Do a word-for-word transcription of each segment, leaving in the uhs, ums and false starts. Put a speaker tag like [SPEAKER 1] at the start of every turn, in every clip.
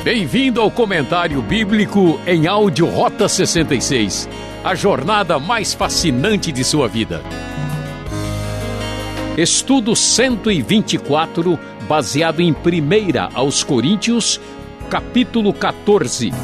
[SPEAKER 1] Bem-vindo ao Comentário Bíblico em áudio Rota sessenta e seis, a jornada mais fascinante de sua vida. Estudo cento e vinte e quatro, baseado em primeira aos Coríntios, capítulo quatorze.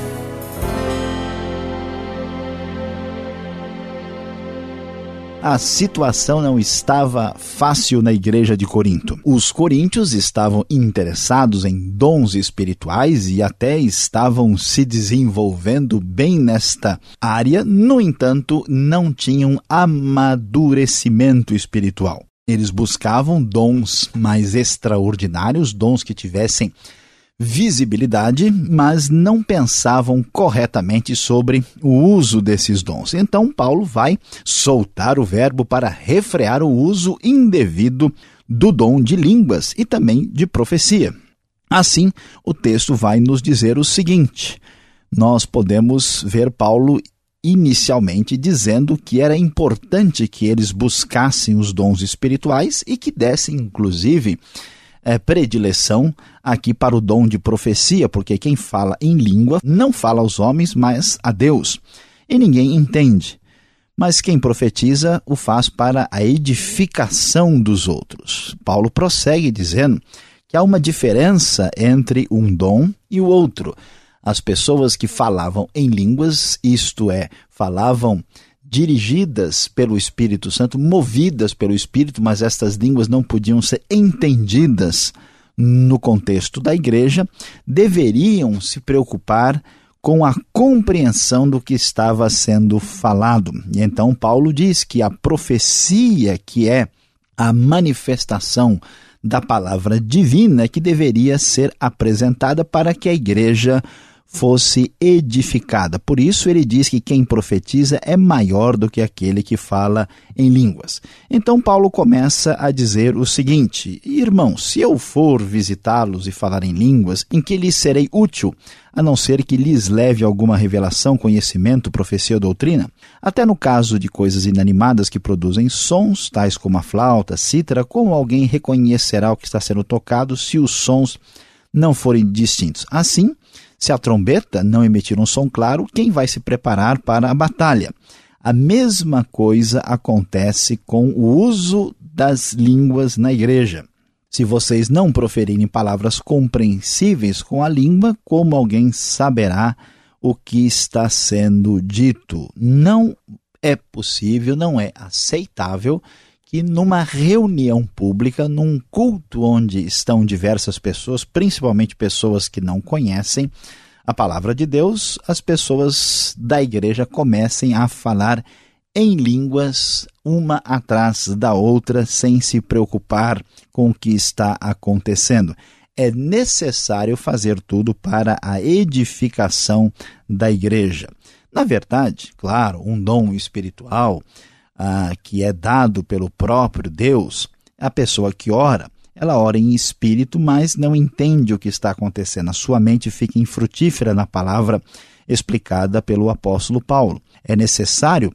[SPEAKER 2] A situação não estava fácil na igreja de Corinto. Os coríntios estavam interessados em dons espirituais e até estavam se desenvolvendo bem nesta área, no entanto, não tinham amadurecimento espiritual. Eles buscavam dons mais extraordinários, dons que tivessem visibilidade, mas não pensavam corretamente sobre o uso desses dons. Então, Paulo vai soltar o verbo para refrear o uso indevido do dom de línguas e também de profecia. Assim, o texto vai nos dizer o seguinte: nós podemos ver Paulo inicialmente dizendo que era importante que eles buscassem os dons espirituais e que dessem, inclusive, É, predileção aqui para o dom de profecia, porque quem fala em língua não fala aos homens, mas a Deus, e ninguém entende. Mas quem profetiza o faz para a edificação dos outros. Paulo prossegue dizendo que há uma diferença entre um dom e o outro. As pessoas que falavam em línguas, isto é, falavam dirigidas pelo Espírito Santo, movidas pelo Espírito, mas estas línguas não podiam ser entendidas no contexto da igreja, deveriam se preocupar com a compreensão do que estava sendo falado. E então Paulo diz que a profecia, que é a manifestação da palavra divina, é que deveria ser apresentada para que a igreja fosse edificada. Por isso ele diz que quem profetiza é maior do que aquele que fala em línguas. Então Paulo começa a dizer o seguinte: irmãos, se eu for visitá-los e falar em línguas, em que lhes serei útil, a não ser que lhes leve alguma revelação, conhecimento, profecia ou doutrina? Até no caso de coisas inanimadas que produzem sons, tais como a flauta, cítara, como alguém reconhecerá o que está sendo tocado se os sons não forem distintos? Assim, se a trombeta não emitir um som claro, quem vai se preparar para a batalha? A mesma coisa acontece com o uso das línguas na igreja. Se vocês não proferirem palavras compreensíveis com a língua, como alguém saberá o que está sendo dito? Não é possível, não é aceitável que numa reunião pública, num culto onde estão diversas pessoas, principalmente pessoas que não conhecem a palavra de Deus, as pessoas da igreja comecem a falar em línguas uma atrás da outra, sem se preocupar com o que está acontecendo. É necessário fazer tudo para a edificação da igreja. Na verdade, claro, um dom espiritual Ah, que é dado pelo próprio Deus, a pessoa que ora, ela ora em espírito, mas não entende o que está acontecendo. A sua mente fica infrutífera na palavra explicada pelo apóstolo Paulo. É necessário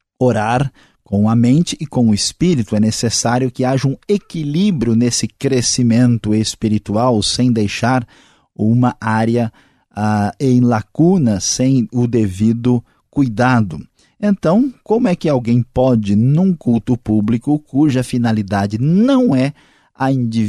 [SPEAKER 2] orar com a mente e com o espírito, é necessário que haja um equilíbrio nesse crescimento espiritual, sem deixar uma área ah, em lacuna, sem o devido cuidado. Então, como é que alguém pode, num culto público, cuja finalidade não é a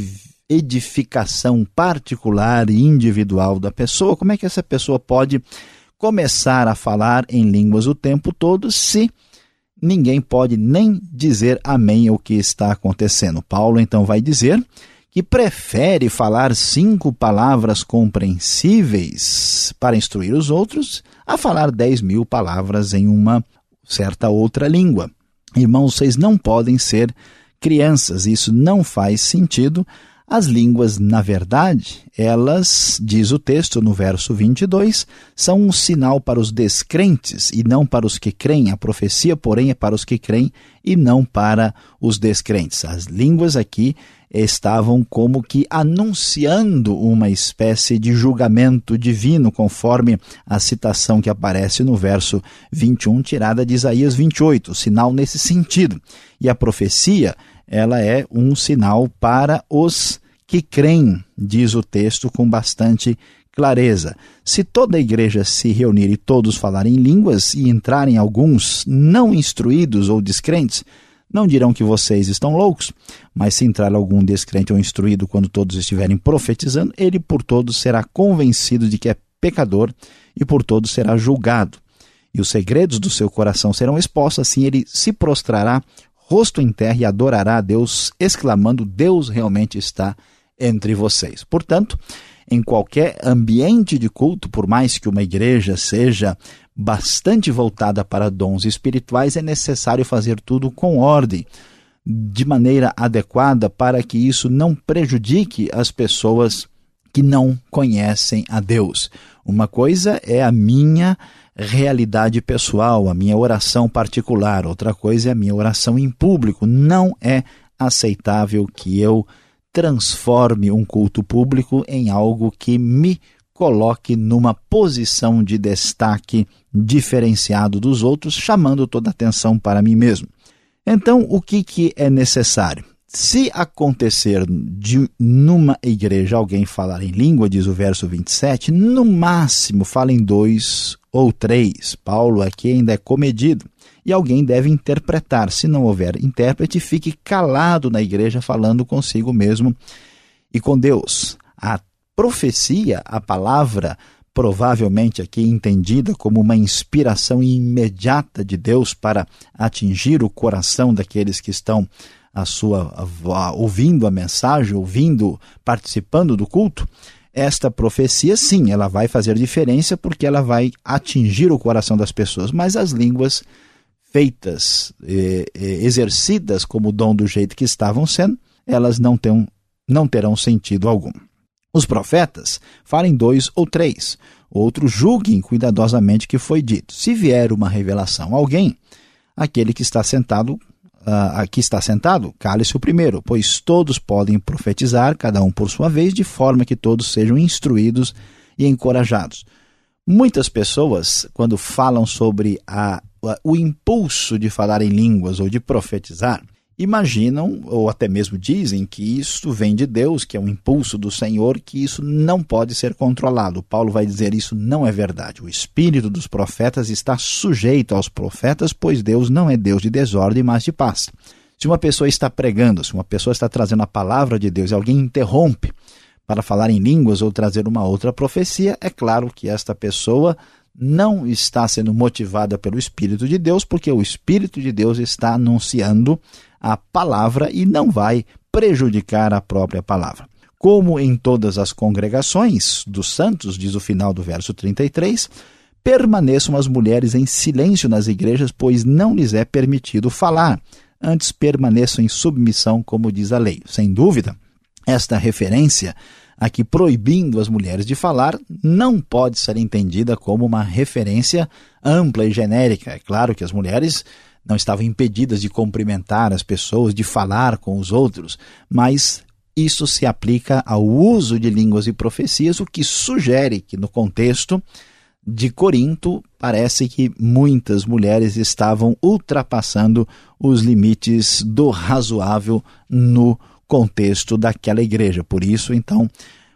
[SPEAKER 2] edificação particular e individual da pessoa, como é que essa pessoa pode começar a falar em línguas o tempo todo se ninguém pode nem dizer amém ao que está acontecendo? Paulo então vai dizer que prefere falar cinco palavras compreensíveis para instruir os outros a falar dez mil palavras em uma certa outra língua. Irmãos, vocês não podem ser crianças, isso não faz sentido. As línguas, na verdade, elas, diz o texto no verso vinte e dois, são um sinal para os descrentes e não para os que creem. A profecia, porém, é para os que creem e não para os descrentes. As línguas aqui estavam como que anunciando uma espécie de julgamento divino, conforme a citação que aparece no verso vinte e um, tirada de Isaías vinte e oito, sinal nesse sentido. E a profecia, ela é um sinal para os que creem, diz o texto com bastante clareza. Se toda a igreja se reunir e todos falarem línguas e entrarem alguns não instruídos ou descrentes, não dirão que vocês estão loucos, mas se entrar algum descrente ou instruído quando todos estiverem profetizando, ele por todos será convencido de que é pecador e por todos será julgado. E os segredos do seu coração serão expostos, assim ele se prostrará, rosto em terra, e adorará a Deus, exclamando: Deus realmente está entre vocês. Portanto, em qualquer ambiente de culto, por mais que uma igreja seja bastante voltada para dons espirituais, é necessário fazer tudo com ordem, de maneira adequada, para que isso não prejudique as pessoas que não conhecem a Deus. Uma coisa é a minha realidade pessoal, a minha oração particular. Outra coisa é a minha oração em público. Não é aceitável que eu transforme um culto público em algo que me coloque numa posição de destaque diferenciado dos outros, chamando toda a atenção para mim mesmo. Então, o que, que é necessário? Se acontecer de numa igreja alguém falar em língua, diz o verso vinte e sete, no máximo falem dois ou três. Paulo aqui ainda é comedido. E alguém deve interpretar. Se não houver intérprete, fique calado na igreja, falando consigo mesmo e com Deus. A profecia, a palavra, provavelmente aqui entendida como uma inspiração imediata de Deus para atingir o coração daqueles que estão a sua, a, a, ouvindo a mensagem, ouvindo, participando do culto. Esta profecia, sim, ela vai fazer diferença porque ela vai atingir o coração das pessoas, mas as línguas feitas, eh, eh, exercidas como dom do jeito que estavam sendo, elas não, tem, não terão sentido algum. Os profetas falem dois ou três, outros julguem cuidadosamente o que foi dito. Se vier uma revelação a alguém, aquele que está sentado, uh, aqui está sentado, cale-se o primeiro, pois todos podem profetizar, cada um por sua vez, de forma que todos sejam instruídos e encorajados. Muitas pessoas, quando falam sobre a o impulso de falar em línguas ou de profetizar, imaginam ou até mesmo dizem que isso vem de Deus, que é um impulso do Senhor, que isso não pode ser controlado. Paulo vai dizer isso não é verdade. O espírito dos profetas está sujeito aos profetas, pois Deus não é Deus de desordem, mas de paz. Se uma pessoa está pregando, se uma pessoa está trazendo a palavra de Deus e alguém interrompe para falar em línguas ou trazer uma outra profecia, é claro que esta pessoa não está sendo motivada pelo Espírito de Deus, porque o Espírito de Deus está anunciando a palavra e não vai prejudicar a própria palavra. Como em todas as congregações dos santos, diz o final do verso trinta e três, permaneçam as mulheres em silêncio nas igrejas, pois não lhes é permitido falar, antes permaneçam em submissão, como diz a lei. Sem dúvida, esta referência aqui proibindo as mulheres de falar, não pode ser entendida como uma referência ampla e genérica. É claro que as mulheres não estavam impedidas de cumprimentar as pessoas, de falar com os outros, mas isso se aplica ao uso de línguas e profecias, o que sugere que no contexto de Corinto parece que muitas mulheres estavam ultrapassando os limites do razoável no contexto daquela igreja. Por isso, então,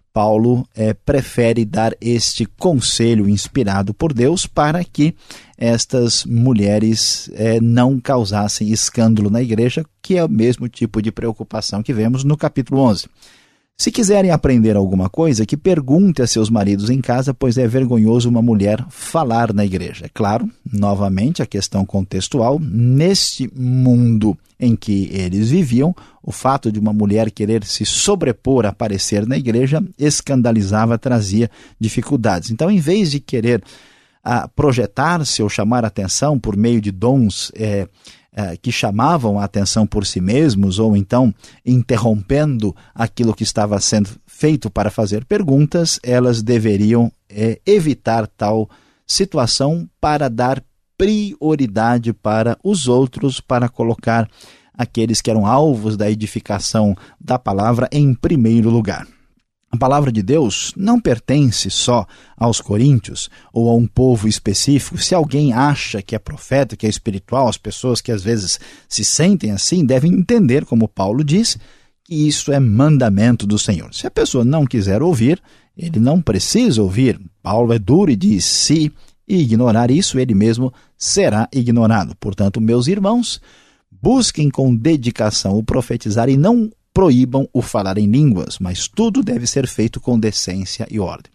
[SPEAKER 2] Paulo é, prefere dar este conselho inspirado por Deus para que estas mulheres é, não causassem escândalo na igreja, que é o mesmo tipo de preocupação que vemos no capítulo onze. Se quiserem aprender alguma coisa, que pergunte a seus maridos em casa, pois é vergonhoso uma mulher falar na igreja. É claro, novamente, a questão contextual, neste mundo em que eles viviam, o fato de uma mulher querer se sobrepor, aparecer na igreja, escandalizava, trazia dificuldades. Então, em vez de querer ah, projetar-se ou chamar atenção por meio de dons é, é, que chamavam a atenção por si mesmos, ou então interrompendo aquilo que estava sendo feito para fazer perguntas, elas deveriam é, evitar tal situação para dar prioridade para os outros, para colocar aqueles que eram alvos da edificação da palavra em primeiro lugar. A palavra de Deus não pertence só aos coríntios ou a um povo específico. Se alguém acha que é profeta, que é espiritual, as pessoas que às vezes se sentem assim devem entender, como Paulo diz, que isso é mandamento do Senhor. Se a pessoa não quiser ouvir, ele não precisa ouvir. Paulo é duro e diz, se ignorar isso, ele mesmo será ignorado. Portanto, meus irmãos, busquem com dedicação o profetizar e não proíbam o falar em línguas, mas tudo deve ser feito com decência e ordem.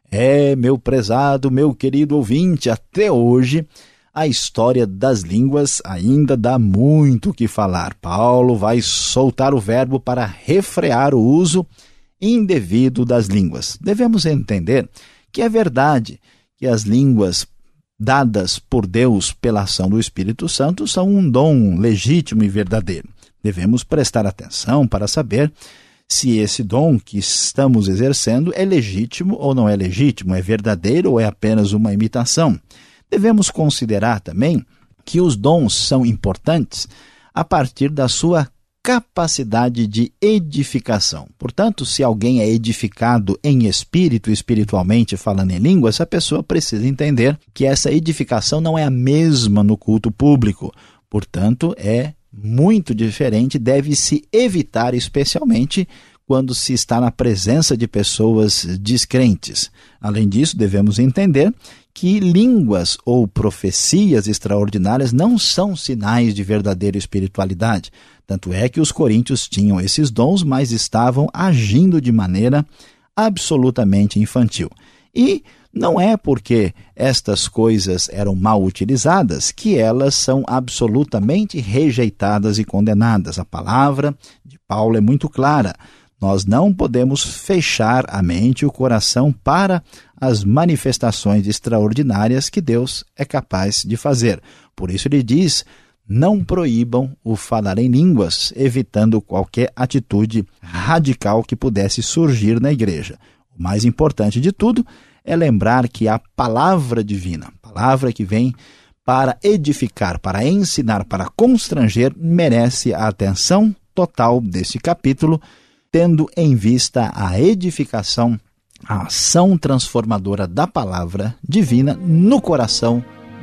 [SPEAKER 2] É, meu prezado, meu querido ouvinte, até hoje a história das línguas ainda dá muito o que falar. Paulo vai soltar o verbo para refrear o uso indevido das línguas. Devemos entender que é verdade que as línguas dadas por Deus pela ação do Espírito Santo são um dom legítimo e verdadeiro. Devemos prestar atenção para saber se esse dom que estamos exercendo é legítimo ou não é legítimo, é verdadeiro ou é apenas uma imitação. Devemos considerar também que os dons são importantes a partir da sua capacidade de edificação. Portanto, se alguém é edificado em espírito, espiritualmente falando em língua, essa pessoa precisa entender que essa edificação não é a mesma no culto público. Portanto, é muito diferente, deve-se evitar, especialmente quando se está na presença de pessoas descrentes. Além disso, devemos entender que línguas ou profecias extraordinárias não são sinais de verdadeira espiritualidade. Tanto é que os coríntios tinham esses dons, mas estavam agindo de maneira absolutamente infantil. E não é porque estas coisas eram mal utilizadas que elas são absolutamente rejeitadas e condenadas. A palavra de Paulo é muito clara. Nós não podemos fechar a mente e o coração para as manifestações extraordinárias que Deus é capaz de fazer. Por isso ele diz, não proíbam o falar em línguas, evitando qualquer atitude radical que pudesse surgir na igreja. O mais importante de tudo é lembrar que a palavra divina, a palavra que vem para edificar, para ensinar, para constranger, merece a atenção total desse capítulo, tendo em vista a edificação, a ação transformadora da palavra divina no coração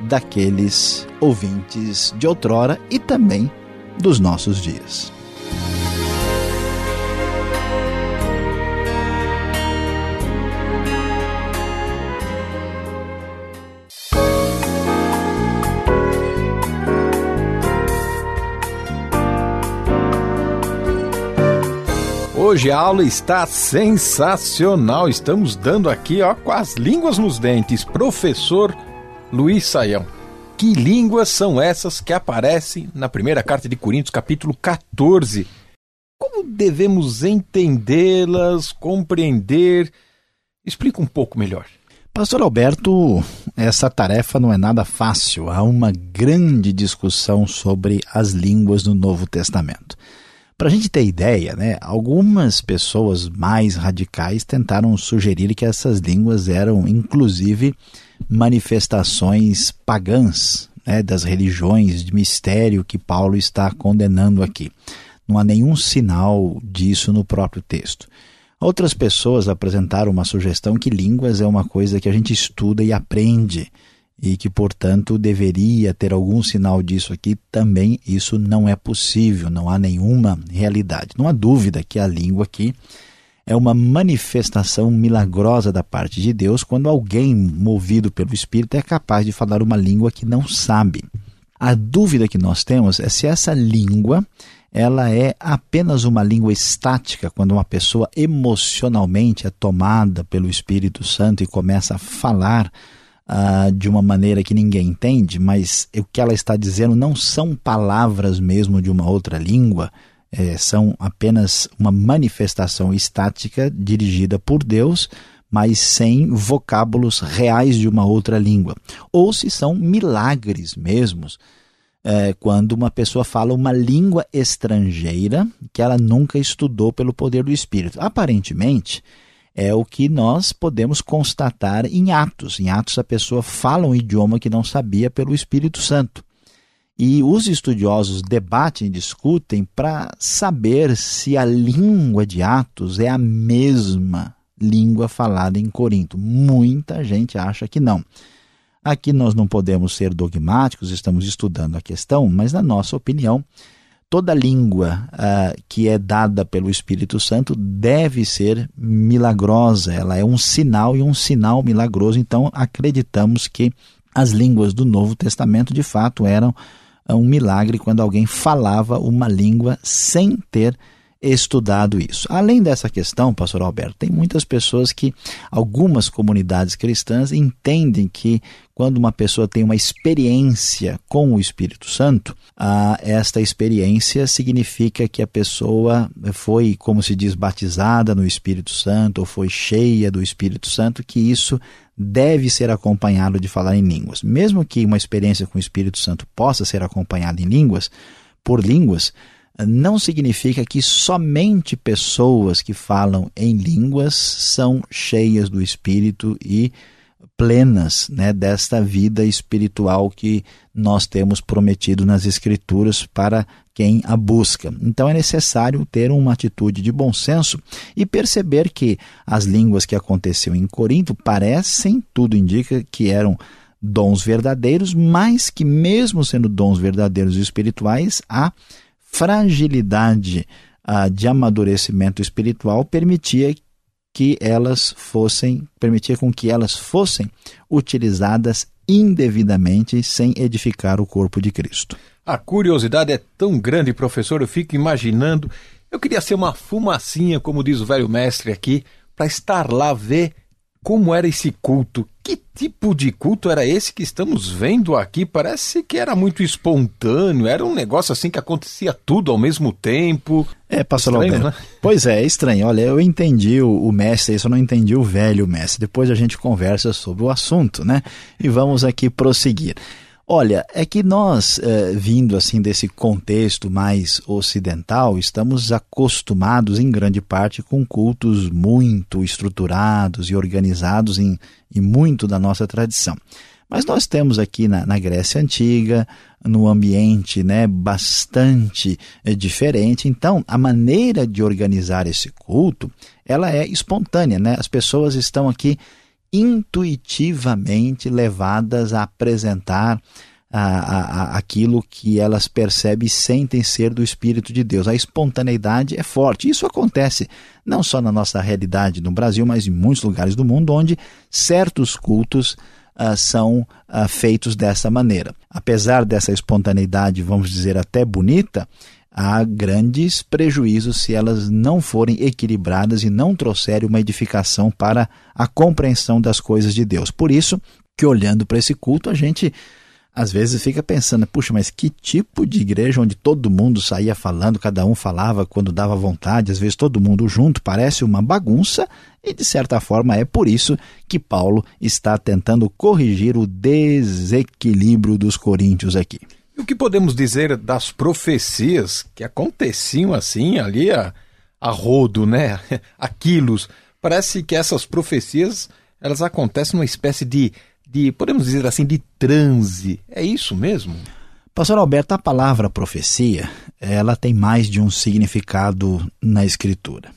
[SPEAKER 2] daqueles ouvintes de outrora e também dos nossos dias.
[SPEAKER 3] Hoje a aula está sensacional. Estamos dando aqui, ó, com as línguas nos dentes. Professor Luiz Saião. Que línguas são essas que aparecem na primeira carta de Coríntios, capítulo quatorze? Como devemos entendê-las, compreender? Explica um pouco melhor.
[SPEAKER 2] Pastor Alberto, essa tarefa não é nada fácil. Há uma grande discussão sobre as línguas no Novo Testamento. Para a gente ter ideia, né, algumas pessoas mais radicais tentaram sugerir que essas línguas eram, inclusive, manifestações pagãs, né, das religiões de mistério que Paulo está condenando aqui. Não há nenhum sinal disso no próprio texto. Outras pessoas apresentaram uma sugestão que línguas é uma coisa que a gente estuda e aprende, e que, portanto, deveria ter algum sinal disso aqui. Também isso não é possível, não há nenhuma realidade. Não há dúvida que a língua aqui é uma manifestação milagrosa da parte de Deus quando alguém movido pelo Espírito é capaz de falar uma língua que não sabe. A dúvida que nós temos é se essa língua ela é apenas uma língua estática, quando uma pessoa emocionalmente é tomada pelo Espírito Santo e começa a falar Uh, de uma maneira que ninguém entende, mas o que ela está dizendo não são palavras mesmo de uma outra língua, é, são apenas uma manifestação estática dirigida por Deus, mas sem vocábulos reais de uma outra língua. Ou se são milagres mesmos, é, quando uma pessoa fala uma língua estrangeira que ela nunca estudou pelo poder do Espírito. Aparentemente, é o que nós podemos constatar em Atos. Em Atos, a pessoa fala um idioma que não sabia pelo Espírito Santo. E os estudiosos debatem e discutem para saber se a língua de Atos é a mesma língua falada em Corinto. Muita gente acha que não. Aqui nós não podemos ser dogmáticos, estamos estudando a questão, mas na nossa opinião, Toda língua uh, que é dada pelo Espírito Santo deve ser milagrosa, ela é um sinal e um sinal milagroso. Então acreditamos que as línguas do Novo Testamento de fato eram um milagre quando alguém falava uma língua sem ter estudado isso. Além dessa questão, pastor Alberto, tem muitas pessoas que, algumas comunidades cristãs entendem que quando uma pessoa tem uma experiência com o Espírito Santo, ah, esta experiência significa que a pessoa foi, como se diz, batizada no Espírito Santo, ou foi cheia do Espírito Santo, que isso deve ser acompanhado de falar em línguas. Mesmo que uma experiência com o Espírito Santo possa ser acompanhada em línguas, por línguas, não significa que somente pessoas que falam em línguas são cheias do Espírito e plenas, né, desta vida espiritual que nós temos prometido nas Escrituras para quem a busca. Então é necessário ter uma atitude de bom senso e perceber que as línguas que aconteciam em Corinto parecem, tudo indica que eram dons verdadeiros, mas que mesmo sendo dons verdadeiros e espirituais, há fragilidade uh, de amadurecimento espiritual permitia que elas fossem, permitia com que elas fossem utilizadas indevidamente sem edificar o corpo de Cristo.
[SPEAKER 3] A curiosidade é tão grande, professor, eu fico imaginando, eu queria ser uma fumacinha, como diz o velho mestre aqui, para estar lá ver como era esse culto. Que tipo de culto era esse que estamos vendo aqui? Parece que era muito espontâneo, era um negócio assim que acontecia tudo ao mesmo tempo.
[SPEAKER 2] É, pastor
[SPEAKER 3] estranho,
[SPEAKER 2] Alberto.
[SPEAKER 3] Né?
[SPEAKER 2] Pois é, é estranho. Olha, eu entendi o, o mestre, isso eu não entendi o velho mestre. Depois a gente conversa sobre o assunto, né? E vamos aqui prosseguir. Olha, é que nós, eh, vindo assim desse contexto mais ocidental, estamos acostumados em grande parte com cultos muito estruturados e organizados em, em muito da nossa tradição. Mas nós temos aqui na, na Grécia Antiga, no ambiente, né, bastante eh, diferente. Então, a maneira de organizar esse culto, ela é espontânea, né? As pessoas estão aqui intuitivamente levadas a apresentar a, a, a, aquilo que elas percebem e sentem ser do Espírito de Deus. A espontaneidade é forte. Isso acontece não só na nossa realidade no Brasil, mas em muitos lugares do mundo onde certos cultos uh, são uh, feitos dessa maneira. Apesar dessa espontaneidade, vamos dizer, até bonita, há grandes prejuízos se elas não forem equilibradas e não trouxerem uma edificação para a compreensão das coisas de Deus. Por isso que, olhando para esse culto, a gente às vezes fica pensando, puxa, mas que tipo de igreja onde todo mundo saía falando, cada um falava quando dava vontade, às vezes todo mundo junto, parece uma bagunça, e de certa forma é por isso que Paulo está tentando corrigir o desequilíbrio dos coríntios aqui.
[SPEAKER 3] E o que podemos dizer das profecias que aconteciam assim, ali a, a rodo, né? A quilos? Parece que essas profecias, elas acontecem numa espécie de, de, podemos dizer assim, de transe. É isso mesmo?
[SPEAKER 2] Pastor Alberto, a palavra profecia, ela tem mais de um significado na Escritura.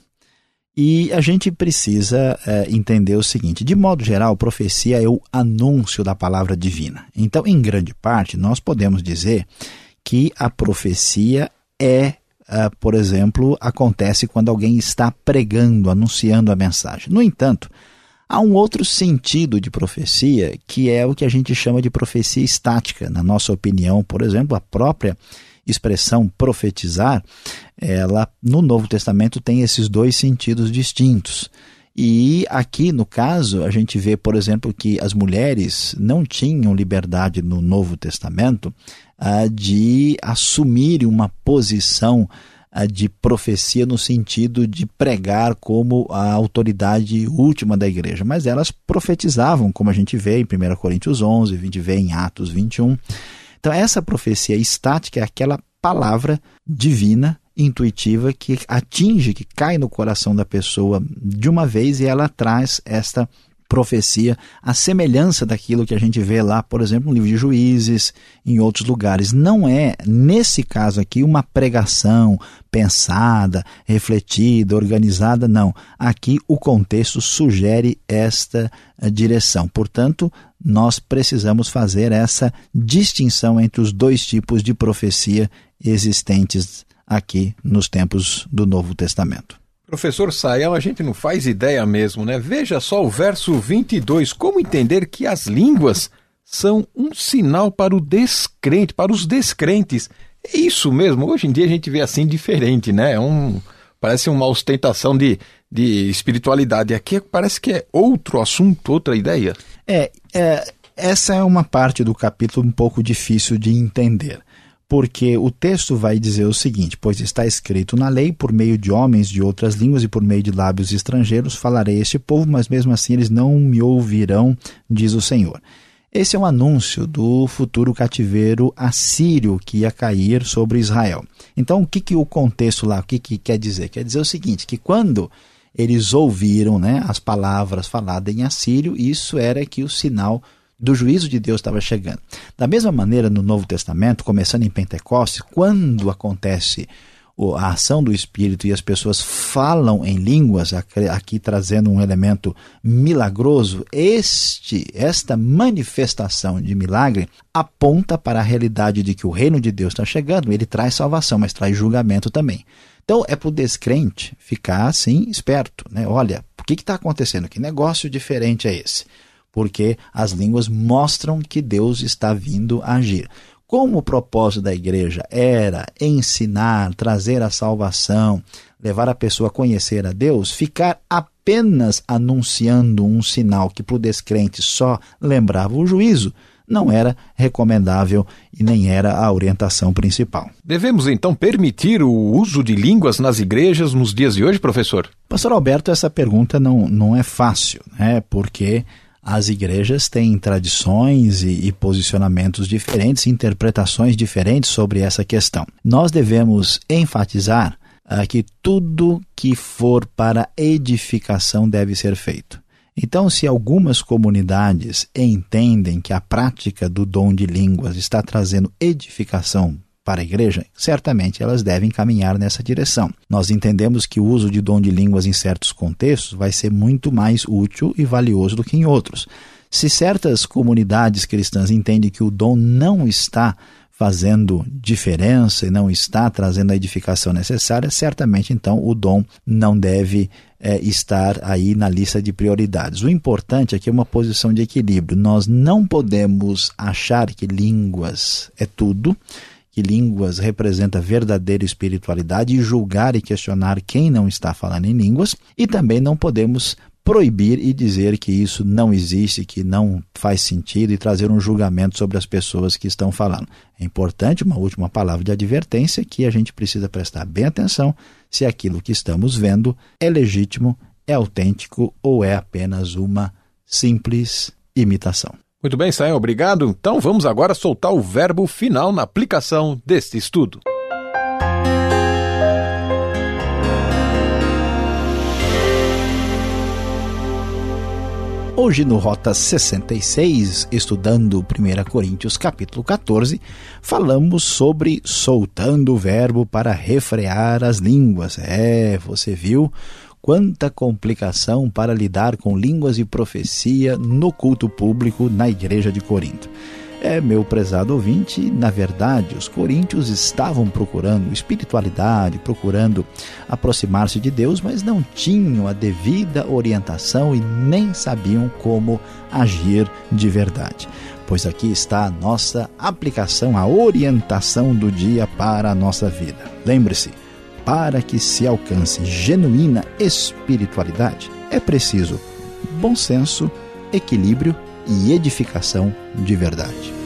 [SPEAKER 2] E a gente precisa é, entender o seguinte, de modo geral, profecia é o anúncio da palavra divina. Então, em grande parte, nós podemos dizer que a profecia é, uh, por exemplo, acontece quando alguém está pregando, anunciando a mensagem. No entanto, há um outro sentido de profecia, que é o que a gente chama de profecia estática. Na nossa opinião, por exemplo, a própria expressão profetizar, ela no Novo Testamento tem esses dois sentidos distintos. E aqui, no caso, a gente vê, por exemplo, que as mulheres não tinham liberdade no Novo Testamento uh, de assumirem uma posição uh, de profecia no sentido de pregar como a autoridade última da igreja. Mas elas profetizavam, como a gente vê em primeira Coríntios onze, a gente vê em Atos vinte e um. Então, essa profecia estática é aquela palavra divina, intuitiva, que atinge, que cai no coração da pessoa de uma vez e ela traz esta profecia, a semelhança daquilo que a gente vê lá, por exemplo, no livro de Juízes, em outros lugares. Não é, nesse caso aqui, uma pregação pensada, refletida, organizada, não. Aqui o contexto sugere esta direção. Portanto, nós precisamos fazer essa distinção entre os dois tipos de profecia existentes aqui nos tempos do Novo Testamento.
[SPEAKER 3] Professor Saião, a gente não faz ideia mesmo, né? Veja só o verso vinte e dois, como entender que as línguas são um sinal para o descrente, para os descrentes. É isso mesmo, hoje em dia a gente vê assim diferente, né? É um, parece uma ostentação de, de espiritualidade. Aqui parece que é outro assunto, outra ideia.
[SPEAKER 2] É, é, essa é uma parte do capítulo um pouco difícil de entender, porque o texto vai dizer o seguinte: pois está escrito na lei, por meio de homens de outras línguas e por meio de lábios estrangeiros falarei a este povo, mas mesmo assim eles não me ouvirão, diz o Senhor. Esse é um anúncio do futuro cativeiro assírio que ia cair sobre Israel. Então, o que, que o contexto lá, o que, que quer dizer? Quer dizer o seguinte, que quando eles ouviram, né, as palavras faladas em assírio, isso era que o sinal do juízo de Deus estava chegando. Da mesma maneira, no Novo Testamento, começando em Pentecostes, quando acontece a ação do Espírito e as pessoas falam em línguas, aqui trazendo um elemento milagroso, este, esta manifestação de milagre aponta para a realidade de que o reino de Deus está chegando. Ele traz salvação, mas traz julgamento também. Então é para o descrente ficar assim esperto, né? Olha, o que está acontecendo? Que negócio diferente é esse? Porque as línguas mostram que Deus está vindo a agir. Como o propósito da igreja era ensinar, trazer a salvação, levar a pessoa a conhecer a Deus, ficar apenas anunciando um sinal que para o descrente só lembrava o juízo, não era recomendável e nem era a orientação principal.
[SPEAKER 3] Devemos então permitir o uso de línguas nas igrejas nos dias de hoje, professor?
[SPEAKER 2] Pastor Alberto, essa pergunta não, não é fácil, né? Porque as igrejas têm tradições e, e posicionamentos diferentes, interpretações diferentes sobre essa questão. Nós devemos enfatizar uh, que tudo que for para edificação deve ser feito. Então, se algumas comunidades entendem que a prática do dom de línguas está trazendo edificação para a igreja, certamente elas devem caminhar nessa direção. Nós entendemos que o uso de dom de línguas em certos contextos vai ser muito mais útil e valioso do que em outros. Se certas comunidades cristãs entendem que o dom não está fazendo diferença e não está trazendo a edificação necessária, certamente então o dom não deve é, estar aí na lista de prioridades. O importante aqui é uma posição de equilíbrio. Nós não podemos achar que línguas é tudo, que línguas representa verdadeira espiritualidade e julgar e questionar quem não está falando em línguas, e também não podemos proibir e dizer que isso não existe, que não faz sentido e trazer um julgamento sobre as pessoas que estão falando. É importante, uma última palavra de advertência, que a gente precisa prestar bem atenção se aquilo que estamos vendo é legítimo, é autêntico ou é apenas uma simples imitação.
[SPEAKER 3] Muito bem, Saião, obrigado. Então vamos agora soltar o verbo final na aplicação deste estudo.
[SPEAKER 2] Hoje no Rota sessenta e seis, estudando primeira Coríntios capítulo quatorze, falamos sobre soltando o verbo para refrear as línguas. É, você viu quanta complicação para lidar com línguas e profecia no culto público na igreja de Corinto. É, meu prezado ouvinte, na verdade, os coríntios estavam procurando espiritualidade, procurando aproximar-se de Deus, mas não tinham a devida orientação e nem sabiam como agir de verdade. Pois aqui está a nossa aplicação, a orientação do dia para a nossa vida. Lembre-se, para que se alcance genuína espiritualidade, é preciso bom senso, equilíbrio e edificação de verdade.